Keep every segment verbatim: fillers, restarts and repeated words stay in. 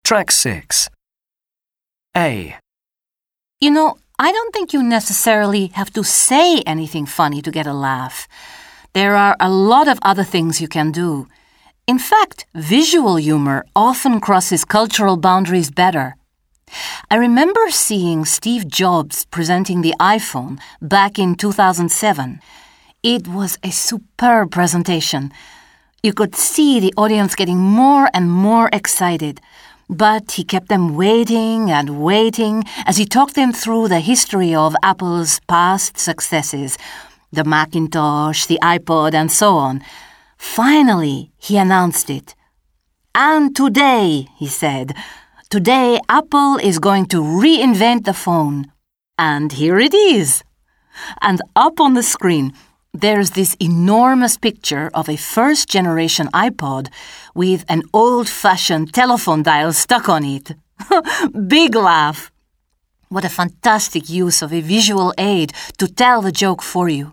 Track six. A. You know, I don't think you necessarily have to say anything funny to get a laugh. There are a lot of other things you can do. In fact, visual humor often crosses cultural boundaries better. I remember seeing Steve Jobs presenting the iPhone back in two thousand seven. It was a superb presentation. You could see the audience getting more and more excited, but he kept them waiting and waiting as he talked them through the history of Apple's past successes, the Macintosh, the iPod, and so on. Finally, he announced it. And today, he said, today Apple is going to reinvent the phone. And here it is. And up on the screen, there's this enormous picture of a first-generation iPod with an old-fashioned telephone dial stuck on it. Big laugh. What a fantastic use of a visual aid to tell the joke for you.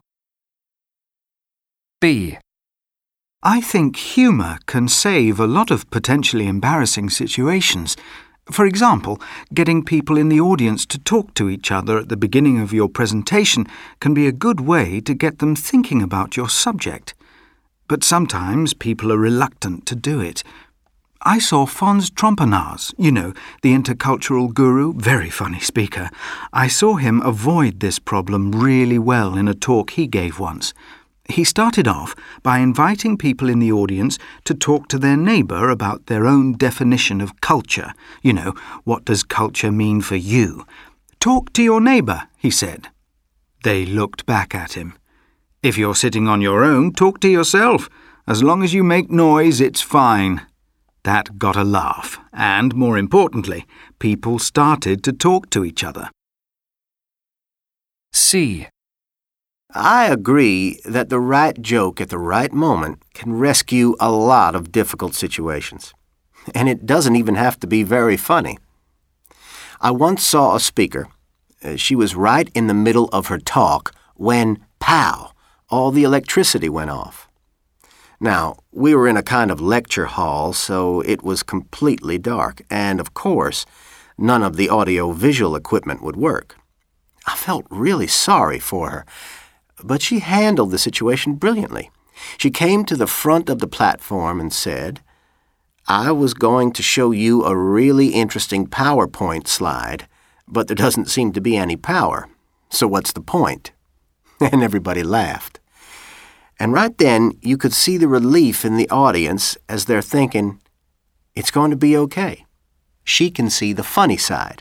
B. I think humour can save a lot of potentially embarrassing situations. For example, getting people in the audience to talk to each other at the beginning of your presentation can be a good way to get them thinking about your subject. But sometimes people are reluctant to do it. I saw Fons Trompenaars, you know, the intercultural guru, very funny speaker. I saw him avoid this problem really well in a talk he gave once. He started off by inviting people in the audience to talk to their neighbour about their own definition of culture. You know, what does culture mean for you? Talk to your neighbour, he said. They looked back at him. If you're sitting on your own, talk to yourself. As long as you make noise, it's fine. That got a laugh, and more importantly, people started to talk to each other. C. I agree that the right joke at the right moment can rescue a lot of difficult situations. And it doesn't even have to be very funny. I once saw a speaker. She was right in the middle of her talk when, pow, all the electricity went off. Now, we were in a kind of lecture hall, so it was completely dark, and of course, none of the audio-visual equipment would work. I felt really sorry for her. But she handled the situation brilliantly. She came to the front of the platform and said, I was going to show you a really interesting PowerPoint slide, but there doesn't seem to be any power. So what's the point? And everybody laughed. And right then, you could see the relief in the audience as they're thinking, it's going to be okay. She can see the funny side.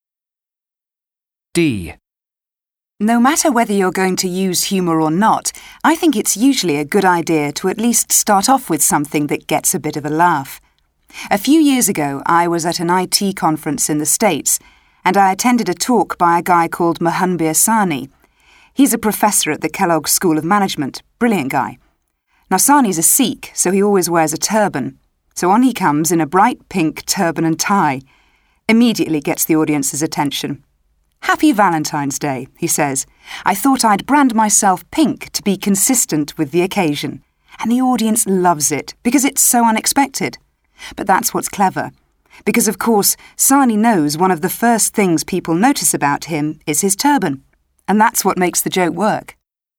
D. No matter whether you're going to use humour or not, I think it's usually a good idea to at least start off with something that gets a bit of a laugh. A few years ago, I was at an I T conference in the States, and I attended a talk by a guy called Mohanbir Sahni. He's a professor at the Kellogg School of Management. Brilliant guy. Now, Sahni's a Sikh, so he always wears a turban. So on he comes in a bright pink turban and tie. Immediately gets the audience's attention. Happy Valentine's Day, he says. I thought I'd brand myself pink to be consistent with the occasion. And the audience loves it because it's so unexpected. But that's what's clever. Because, of course, Sahni knows one of the first things people notice about him is his turban. And that's what makes the joke work.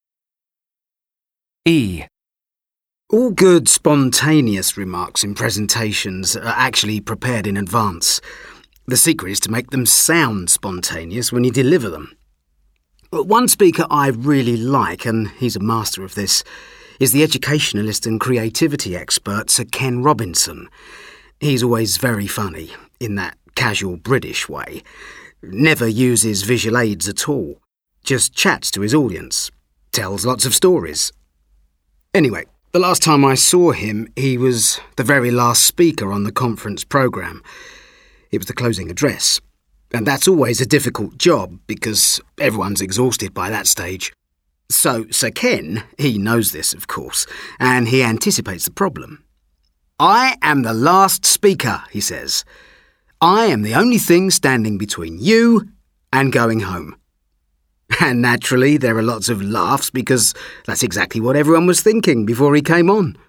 E. All good spontaneous remarks in presentations are actually prepared in advance. The secret is to make them sound spontaneous when you deliver them. But one speaker I really like, and he's a master of this, is the educationalist and creativity expert Sir Ken Robinson. He's always very funny, in that casual British way. Never uses visual aids at all. Just chats to his audience. Tells lots of stories. Anyway, the last time I saw him, he was the very last speaker on the conference programme. It was the closing address. And that's always a difficult job because everyone's exhausted by that stage. So Sir Ken, he knows this, of course, and he anticipates the problem. I am the last speaker, he says. I am the only thing standing between you and going home. And naturally, there are lots of laughs because that's exactly what everyone was thinking before he came on.